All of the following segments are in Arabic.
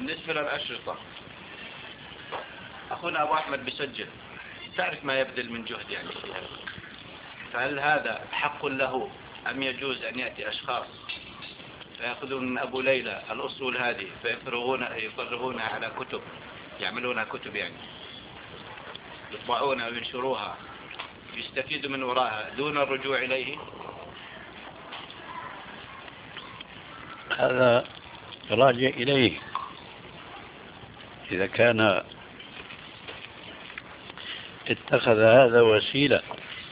بالنسبة للأشرطة، أخونا أبو أحمد بيسجل، تعرف ما يبذل من جهد يعني فيها، فهل هذا حق له أم يجوز أن يأتي أشخاص فيأخذون من أبو ليلى الأصول هذه فيفرغونها على كتب، يعملونها كتب يعني يطبعونها وينشروها يستفيدوا من وراها دون الرجوع إليه؟ هذا راجع إليه. إذا كان اتخذ هذا وسيلة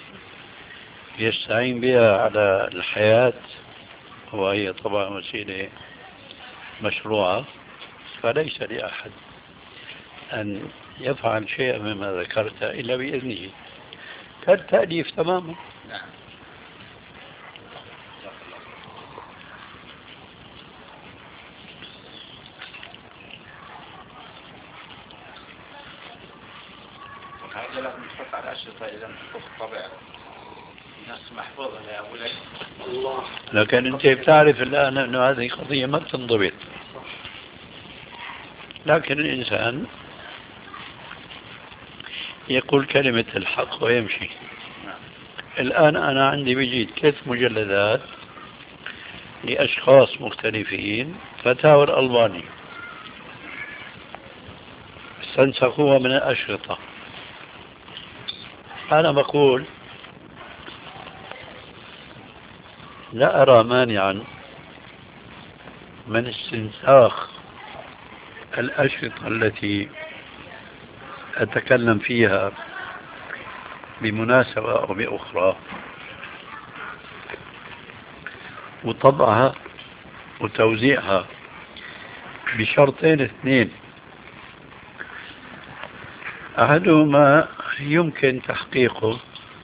يستعين بها على الحياة، وهي طبعا وسيلة مشروعة، فليس لأحد أن يفعل شيئا مما ذكرت إلا بإذنه، كالتأليف تماما. نعم. هذا لازم تحط على الأشرطة إذا تحط طبع ناس محفوظة يا أبو ليلى. الله. لكن أنت بتعرف الآن أن هذه قضية ما بتنضبط، لكن الإنسان يقول كلمة الحق ويمشي. الآن أنا عندي بيجي 3 مجلدات لأشخاص مختلفين، فتاوى الألباني استنسخوها من الأشرطة. أنا بقول لا أرى مانعا من استنساخ الأشرطة التي أتكلم فيها بمناسبة أو بأخرى وطبعها وتوزيعها بشرطين 2. أحدهما يمكن تحقيقه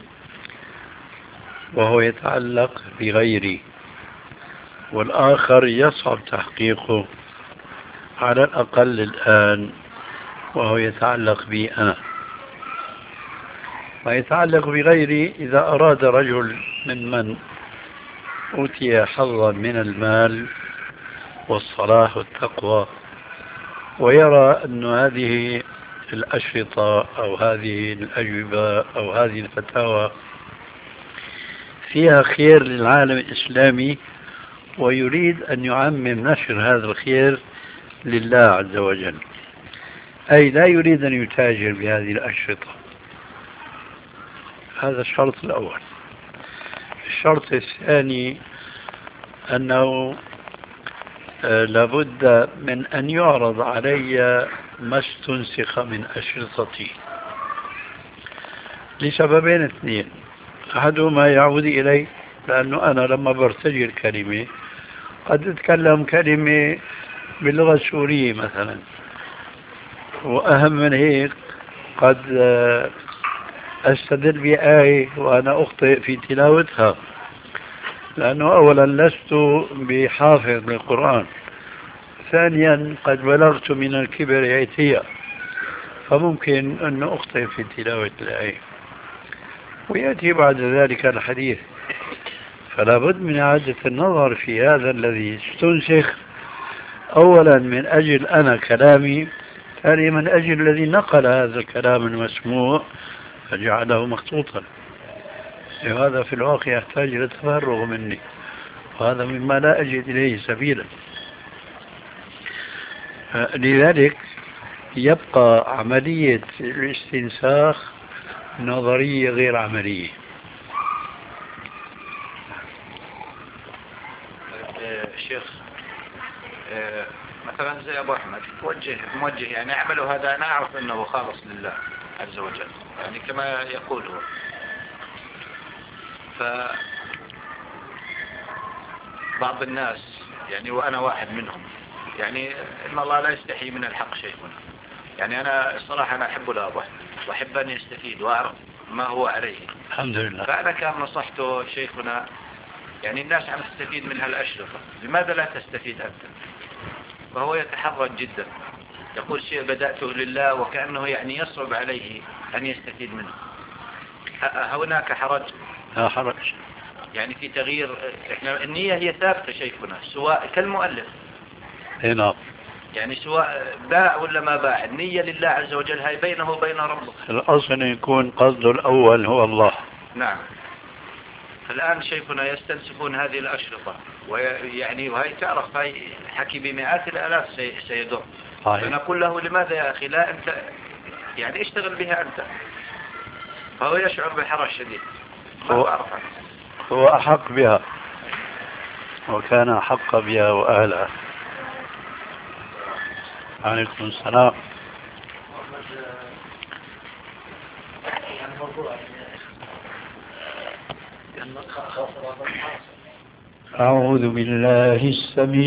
وهو يتعلق بغيري، والآخر يصعب تحقيقه على الأقل الآن وهو يتعلق بي أنا. ما يتعلق بغيري إذا أراد رجل ممن أوتي حظا من المال والصلاح والتقوى ويرى أن هذه الأشرطة أو هذه الأجوبة أو هذه الفتاوى فيها خير للعالم الإسلامي ويريد أن يعمم نشر هذا الخير لله عز وجل، أي لا يريد أن يتاجر بهذه الأشرطة. هذا الشرط الأول. الشرط الثاني أنه لابد من أن يعرض علي ما استنسخ من أشرطتي لسببين 2. أحدهما يعود إلي، لأنه أنا لما برتجل كلمة قد أتكلم كلمة باللغة السورية مثلا، وأهم من هيك قد أستدل بآية وأنا أخطئ في تلاوتها، لأنه أولا لست بحافظ للقرآن، ثانيا قد بلغت من الكبر عتيا، فممكن أن أخطئ في تلاوة الآية ويأتي بعد ذلك الحديث. فلا بد من إعادة النظر في هذا الذي استنسخ، أولا من أجل أنا كلامي، ثانيا من أجل الذي نقل هذا الكلام المسموع فجعله مخطوطا. وهذا في الواقع يحتاج إلى تفرغ مني، وهذا مما لا أجد إليه سبيلا. لذلك يبقى عملية الاستنساخ نظرية غير عملية. شيخ مثلا زي أبو أحمد موجه يعني أعمله هذا، أنا أعرف أنه خالص لله عز وجل يعني كما يقول هو. فبعض الناس يعني وأنا واحد منهم يعني إن الله لا يستحي من الحق شيئا، يعني أنا الصراحة أنا أحب أبو أحمد وأحب أن يستفيد وأعرف ما هو عليه الحمد لله. فأنا كان نصحته شيخنا يعني الناس عم تستفيد من هالأشرطة، لماذا لا تستفيد أنت؟ فهو يتحرج جدا، يقول شيء بدأته لله وكأنه يعني يصعب عليه أن يستفيد منه. هناك حرج؟ لا حرج يعني في تغيير، احنا النية هي ثابتة شيخنا سواء كالمؤلف. نعم. يعني سواء باع ولا ما باع، النية لله عز وجل هاي بينه وبين ربه. الأصل يكون قصده الأول هو الله. نعم. الآن شيخنا يستنسخون هذه الأشرطة، ويعني وهي تعرف هاي حكي بمئات الآلاف سيدور. فنقول له لماذا يا أخي لا أنت يعني اشتغل بها أنت، فهو يشعر بحرج شديد. هو أحق بها وكان أحق بها وأهلها. عليكم السلام. أعوذ بالله السميع